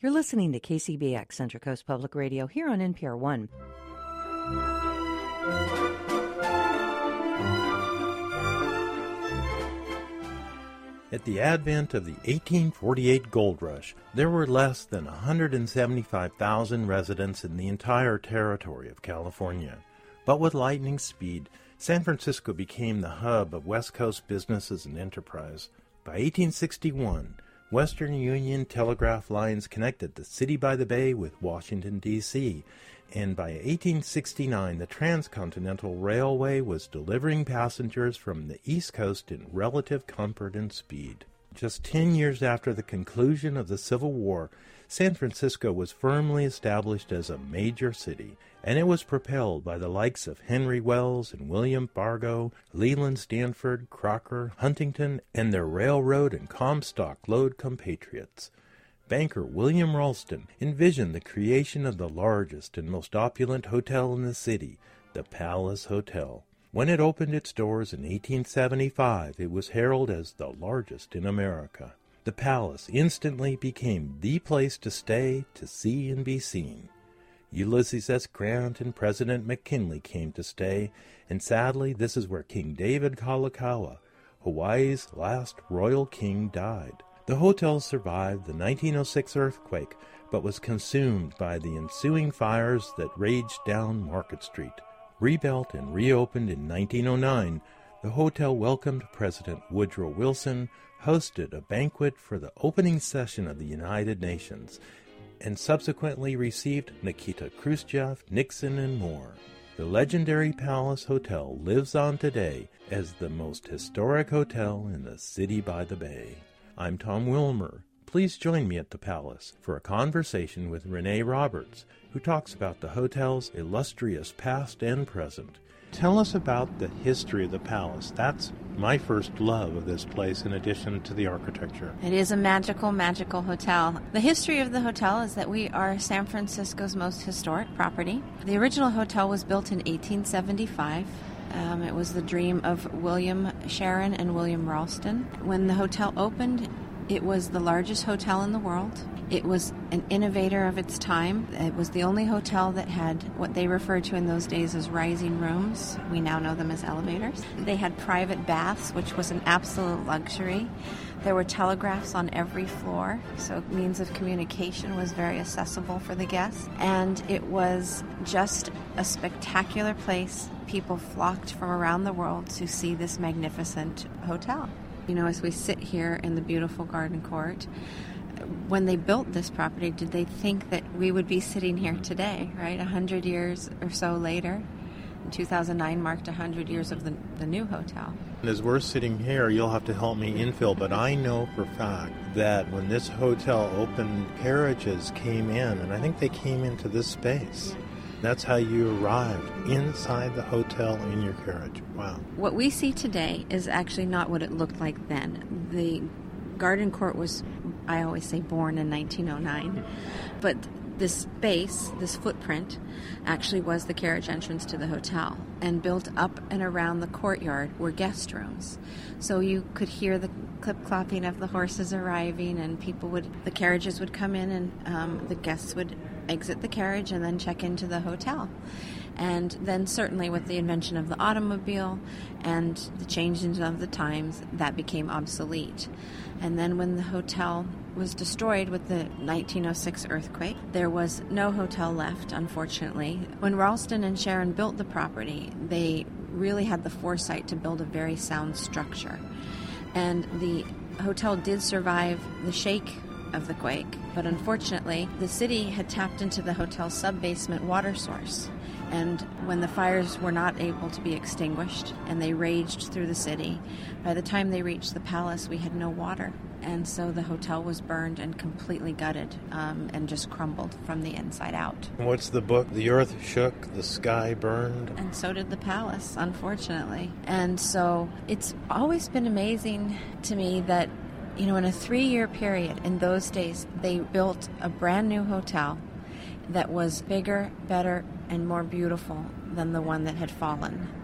You're listening to KCBX, Central Coast Public Radio, here on NPR One. At the advent of the 1848 gold rush, there were less than 175,000 residents in the entire territory of California. But with lightning speed, San Francisco became the hub of West Coast businesses and enterprise. By 1861, Western Union telegraph lines connected the city by the bay with Washington, D.C., and by 1869 the Transcontinental Railway was delivering passengers from the East Coast in relative comfort and speed. Just 10 years after the conclusion of the Civil War, San Francisco was firmly established as a major city, and it was propelled by the likes of Henry Wells and William Fargo, Leland Stanford, Crocker, Huntington, and their railroad and Comstock lode compatriots. Banker William Ralston envisioned the creation of the largest and most opulent hotel in the city, the Palace Hotel. When it opened its doors in 1875, it was heralded as the largest in America. The Palace instantly became the place to stay, to see, and be seen. Ulysses S. Grant and President McKinley came to stay, and sadly, this is where King David Kalakaua, Hawaii's last royal king, died. The hotel survived the 1906 earthquake, but was consumed by the ensuing fires that raged down Market Street. Rebuilt and reopened in 1909, the hotel welcomed President Woodrow Wilson, hosted a banquet for the opening session of the United Nations, and subsequently received Nikita Khrushchev, Nixon, and more. The legendary Palace Hotel lives on today as the most historic hotel in the city by the bay. I'm Tom Wilmer. Please join me at the Palace for a conversation with Renee Roberts, who talks about the hotel's illustrious past and present. Tell us about the history of the Palace. That's my first love of this place, in addition to the architecture. It is a magical, magical hotel. The history of the hotel is that we are San Francisco's most historic property. The original hotel was built in 1875. It was the dream of William Sharon and William Ralston. When the hotel opened, it was the largest hotel in the world. It was an innovator of its time. It was the only hotel that had what they referred to in those days as rising rooms. We now know them as elevators. They had private baths, which was an absolute luxury. There were telegraphs on every floor, so means of communication was very accessible for the guests. And it was just a spectacular place. People flocked from around the world to see this magnificent hotel. You know, as we sit here in the beautiful garden court, when they built this property, did they think that we would be sitting here today, right? 100 years or so later. 2009 marked 100 years of the new hotel. As we're sitting here, you'll have to help me infill, but I know for a fact that when this hotel opened, carriages came in, and I think they came into this space. That's how you arrived, inside the hotel in your carriage. Wow. What we see today is actually not what it looked like then. The garden court was, I always say, born in 1909, but this space, this footprint, actually was the carriage entrance to the hotel, and built up and around the courtyard were guest rooms. So you could hear the clip-clopping of the horses arriving, and the carriages would come in, and the guests would exit the carriage and then check into the hotel. And then certainly with the invention of the automobile and the changing of the times, that became obsolete. And then when the hotel was destroyed with the 1906 earthquake, there was no hotel left, unfortunately. When Ralston and Sharon built the property, they really had the foresight to build a very sound structure. And the hotel did survive the shake of the quake, but unfortunately, the city had tapped into the hotel's sub-basement water source. And when the fires were not able to be extinguished and they raged through the city, by the time they reached the palace, we had no water. And so the hotel was burned and completely gutted and just crumbled from the inside out. What's the book? The earth shook, the sky burned. And so did the palace, unfortunately. And so it's always been amazing to me that, you know, in a 3-year period, in those days, they built a brand new hotel that was bigger, better, and more beautiful than the one that had fallen.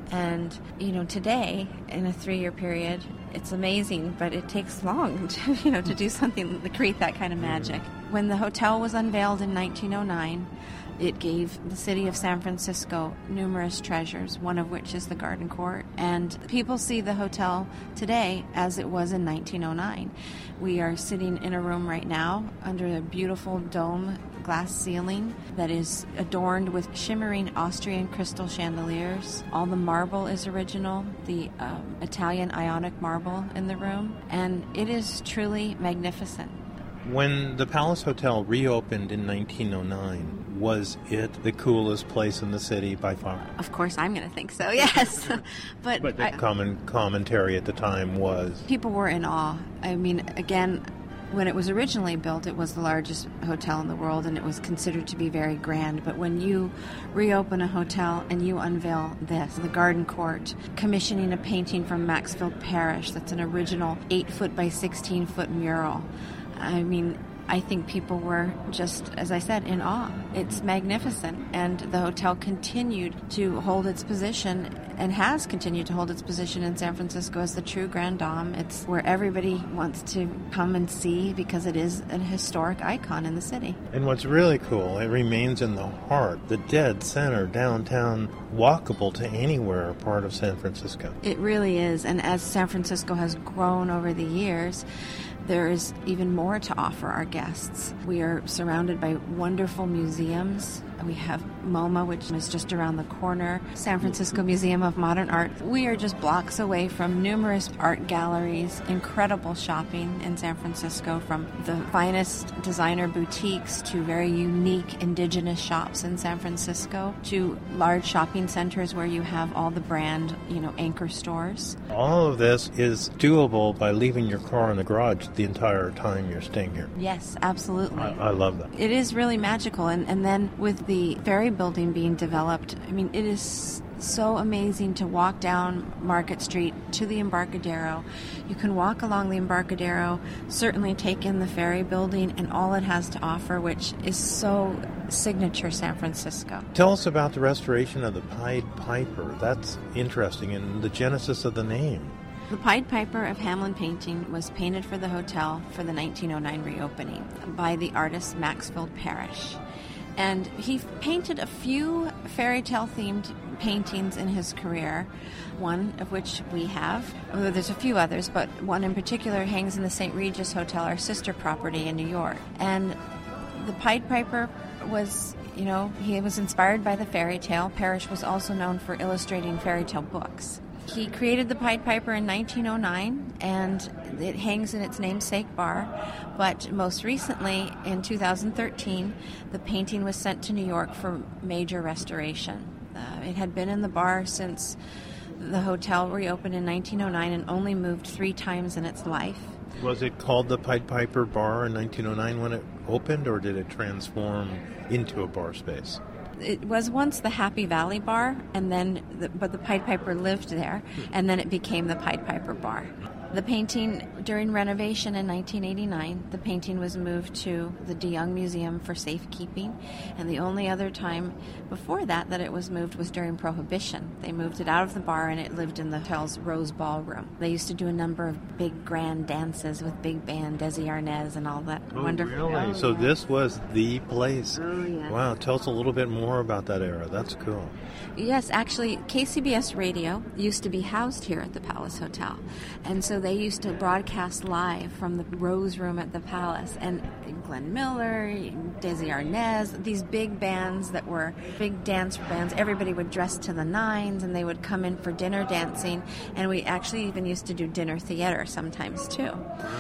And, today, in a 3-year period, it's amazing, but it takes long to do something to create that kind of magic. When the hotel was unveiled in 1909, it gave the city of San Francisco numerous treasures, one of which is the Garden Court. And people see the hotel today as it was in 1909. We are sitting in a room right now under a beautiful dome glass ceiling that is adorned with shimmering Austrian crystal chandeliers. All the marble is original, the Italian Ionic marble in the room, and it is truly magnificent. When the Palace Hotel reopened in 1909, was it the coolest place in the city by far? Of course, I'm going to think so, yes. But the common commentary at the time was... People were in awe. I mean, again, when it was originally built, it was the largest hotel in the world, and it was considered to be very grand. But when you reopen a hotel and you unveil this, the Garden Court, commissioning a painting from Maxfield Parrish that's an original 8-foot by 16-foot mural, I mean, I think people were just, as I said, in awe. It's magnificent, and the hotel continued to hold its position and has continued to hold its position in San Francisco as the true Grand Dame. It's where everybody wants to come and see because it is a historic icon in the city. And what's really cool, it remains in the heart, the dead center, downtown, walkable to anywhere part of San Francisco. It really is, and as San Francisco has grown over the years, there is even more to offer our guests. We are surrounded by wonderful museums. We have MoMA, which is just around the corner, San Francisco Museum of Modern Art. We are just blocks away from numerous art galleries, incredible shopping in San Francisco, from the finest designer boutiques to very unique indigenous shops in San Francisco, to large shopping centers where you have all the brand, anchor stores. All of this is doable by leaving your car in the garage the entire time you're staying here. Yes, absolutely. I love that. It is really magical. And then with the ferry building being developed, I mean, it is so amazing to walk down Market Street to the Embarcadero. You can walk along the Embarcadero, certainly take in the ferry building and all it has to offer, which is so signature San Francisco. Tell us about the restoration of the Pied Piper. That's interesting, and the genesis of the name. The Pied Piper of Hamelin painting was painted for the hotel for the 1909 reopening by the artist Maxfield Parrish. And he painted a few fairy tale themed paintings in his career, one of which we have. There's a few others, but one in particular hangs in the St. Regis Hotel, our sister property in New York. And the Pied Piper was, he was inspired by the fairy tale. Parrish was also known for illustrating fairy tale books. He created the Pied Piper in 1909, and it hangs in its namesake bar. But most recently, in 2013, the painting was sent to New York for major restoration. It had been in the bar since the hotel reopened in 1909 and only moved 3 times in its life. Was it called the Pied Piper Bar in 1909 when it opened, or did it transform into a bar space? It was once the Happy Valley Bar, and then but the Pied Piper lived there, and then it became the Pied Piper Bar. The painting, during renovation in 1989, the painting was moved to the DeYoung Museum for safekeeping, and the only other time before that it was moved was during Prohibition. They moved it out of the bar and it lived in the hotel's Rose Ballroom. They used to do a number of big grand dances with big band, Desi Arnaz and all that. Wonderful. Really? Oh, so yeah. This was the place. Oh, yeah. Wow, tell us a little bit more about that era. That's cool. Yes, actually, KCBS Radio used to be housed here at the Palace Hotel. And so they used to broadcast live from the Rose Room at the Palace. And Glenn Miller, Desi Arnaz, these big bands that were big dance bands, everybody would dress to the nines and they would come in for dinner dancing. And we actually even used to do dinner theater sometimes too.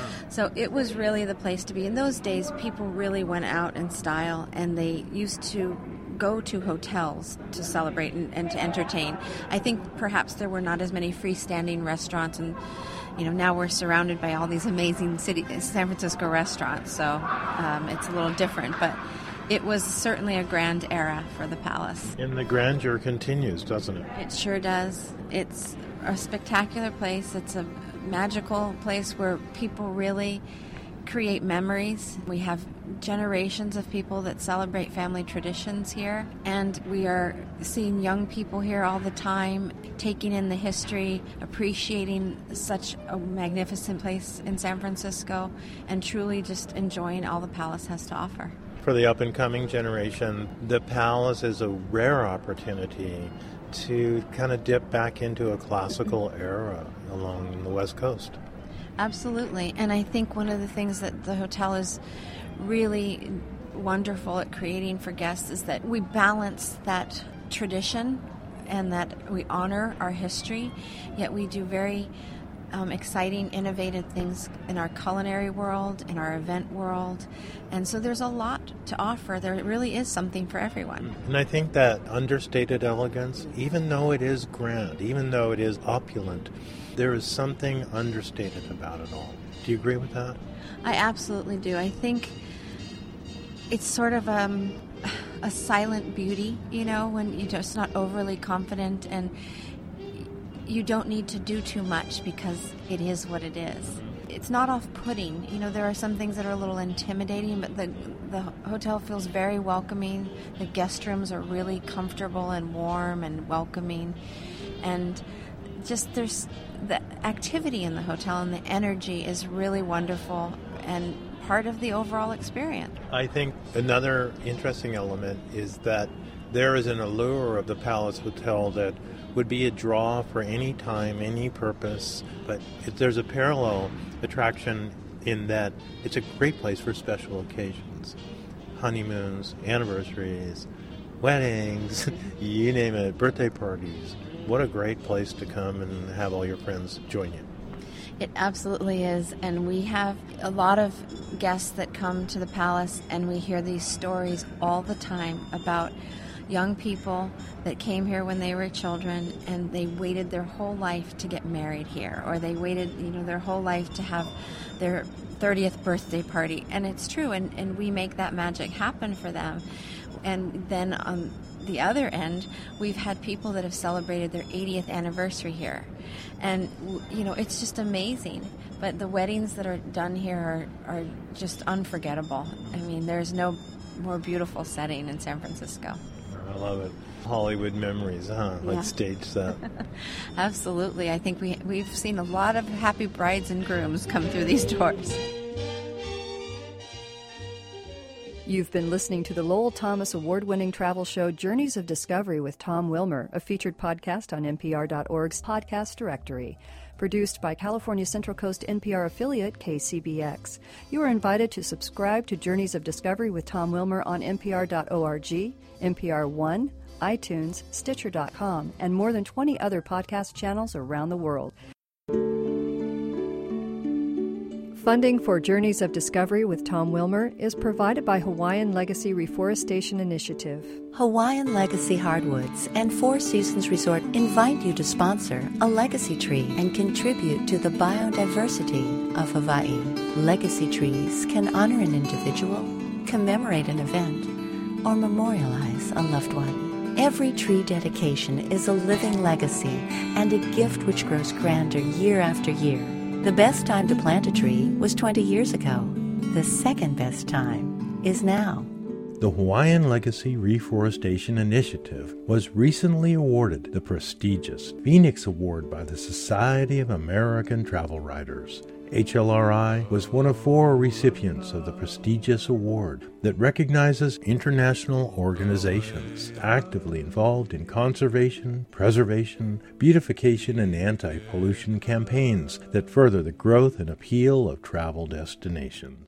So it was really the place to be. In those days, people really went out in style, and they used to go to hotels to celebrate and to entertain. I think perhaps there were not as many freestanding restaurants, and now we're surrounded by all these amazing San Francisco restaurants, so it's a little different, but it was certainly a grand era for the Palace. And the grandeur continues, doesn't it? It sure does. It's a spectacular place. It's a magical place where people really create memories. We have generations of people that celebrate family traditions here, and we are seeing young people here all the time, taking in the history, appreciating such a magnificent place in San Francisco, and truly just enjoying all the Palace has to offer. For the up-and-coming generation, the Palace is a rare opportunity to kind of dip back into a classical era along the West Coast. Absolutely. And I think one of the things that the hotel is really wonderful at creating for guests is that we balance that tradition and that we honor our history, yet we do very exciting, innovative things in our culinary world, in our event world. And so there's a lot to offer. There really is something for everyone. And I think that understated elegance, even though it is grand, even though it is opulent, there is something understated about it all. Do you agree with that? I absolutely do. I think it's sort of a silent beauty, when you're just not overly confident, and you don't need to do too much because it is what it is. It's not off-putting. There are some things that are a little intimidating, but the hotel feels very welcoming. The guest rooms are really comfortable and warm and welcoming. And just there's the activity in the hotel and the energy is really wonderful and part of the overall experience. I think another interesting element is that there is an allure of the Palace Hotel that would be a draw for any time, any purpose, but there's a parallel attraction in that it's a great place for special occasions. Honeymoons, anniversaries, weddings, you name it, birthday parties. What a great place to come and have all your friends join you. It absolutely is, and we have a lot of guests that come to the Palace, and we hear these stories all the time about young people that came here when they were children and they waited their whole life to get married here, or they waited their whole life to have their 30th birthday party. And it's true, and we make that magic happen for them. And then on the other end, we've had people that have celebrated their 80th anniversary here, and it's just amazing. But the weddings that are done here are just unforgettable. I mean, there's no more beautiful setting in San Francisco. I love it. Hollywood memories, huh? Like Yeah. stage set. Absolutely. I think we've seen a lot of happy brides and grooms come through these doors. You've been listening to the Lowell Thomas award-winning travel show Journeys of Discovery with Tom Wilmer, a featured podcast on NPR.org's podcast directory. Produced by California Central Coast NPR affiliate KCBX. You are invited to subscribe to Journeys of Discovery with Tom Wilmer on NPR.org, NPR One, iTunes, Stitcher.com, and more than 20 other podcast channels around the world. Funding for Journeys of Discovery with Tom Wilmer is provided by Hawaiian Legacy Reforestation Initiative. Hawaiian Legacy Hardwoods and Four Seasons Resort invite you to sponsor a legacy tree and contribute to the biodiversity of Hawaii. Legacy trees can honor an individual, commemorate an event, or memorialize a loved one. Every tree dedication is a living legacy and a gift which grows grander year after year. The best time to plant a tree was 20 years ago. The second best time is now. The Hawaiian Legacy Reforestation Initiative was recently awarded the prestigious Phoenix Award by the Society of American Travel Writers. HLRI was one of 4 recipients of the prestigious award that recognizes international organizations actively involved in conservation, preservation, beautification, and anti-pollution campaigns that further the growth and appeal of travel destinations.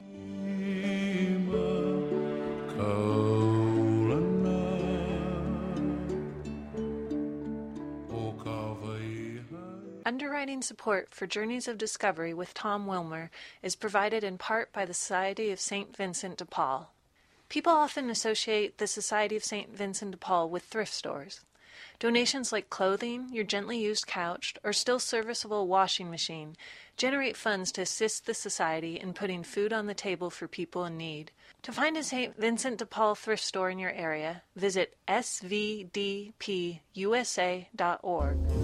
Underwriting support for Journeys of Discovery with Tom Wilmer is provided in part by the Society of St. Vincent de Paul. People often associate the Society of St. Vincent de Paul with thrift stores. Donations like clothing, your gently used couch, or still serviceable washing machine generate funds to assist the Society in putting food on the table for people in need. To find a St. Vincent de Paul thrift store in your area, visit svdpusa.org.